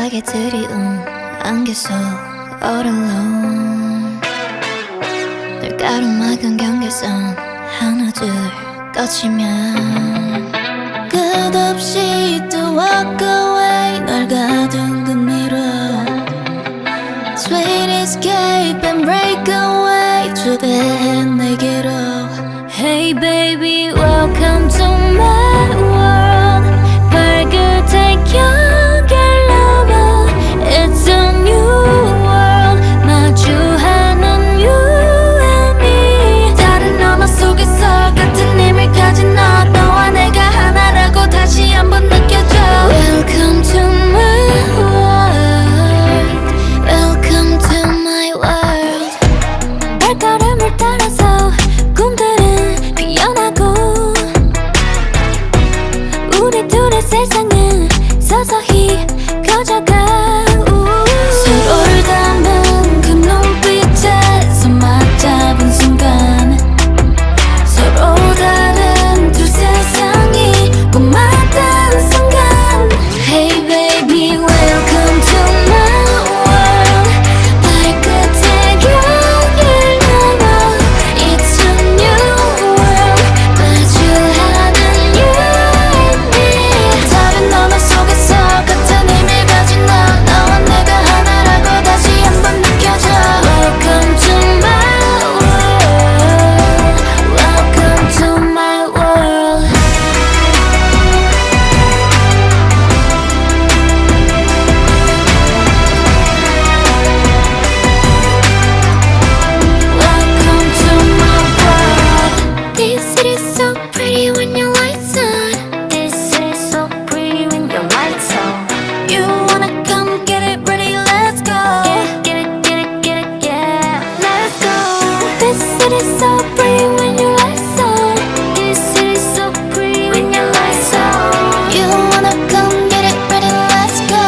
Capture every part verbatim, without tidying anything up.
묘하게 드리운 안개 속 all alone 늘 가로막은 경계선 하나 둘 꺼지면 끝없이 또 walk away 널 가둔 미러 Sweet escape and break away 주대해 내게로 Hey baby welcome to my world 발끝에 연결 lover It's a new world 마주하는 you and me 다른 언어 속에서 같은 힘을 가진 너 너와 내가 하나라고 다시 한번 느껴줘 Welcome to my world Welcome to my world 발걸음을 따라서 꿈들은 피어나고 우리 둘의 세상은 서서히 커져가 서로를 담은 그 눈빛에 손 맞잡은 순간 서로 다른 두 세상이 꼭 맞닿은 순간 Hey baby welcome to my world 발끝에 연결 넘어 It's a new world 마주하는 you and me 다른 언어 속에서 같은 힘을 가진 너 너와 내가 하나라고 다시 한번 느껴줘 Welcome to my world Welcome to my world Welcome to my world This city's so pretty when your lights on This city's so pretty when your lights on You wanna come get it ready, let's go Get it, get it, get it, yeah Let's go This city's so pretty when your lights on This city's so pretty when your lights on You wanna come get it ready, let's go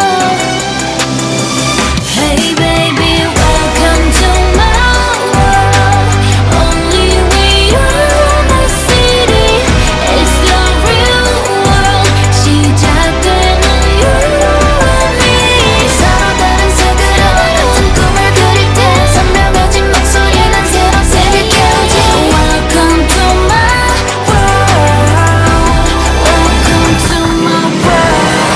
Hey baby, welcome to my world Only we own the city It's the real world 시작되는 you and me 서로 다른 색으로 같은 꿈을 그릴 때 선명해진 목소리는 새로운 세계를 깨우지 Welcome to my world Welcome to my world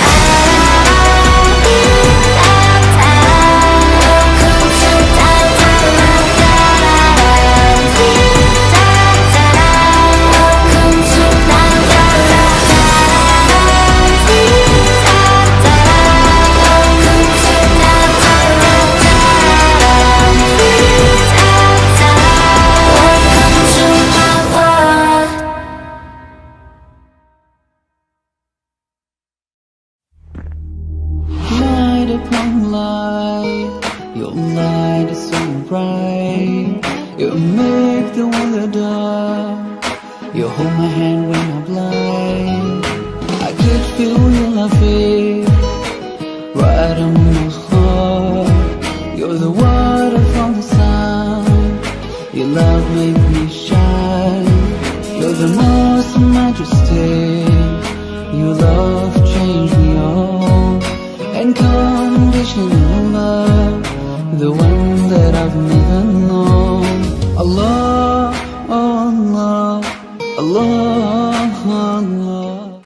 Light upon light, your light is so bright. You make the world dark. You hold my hand when I'm blind. I could feel your love it right on my heart. You're the water from the sun. Your love made me shine. You're the most majestic. Your love changed me all. Unconditional love, the one that I've never known. Allah, Allah, Allah.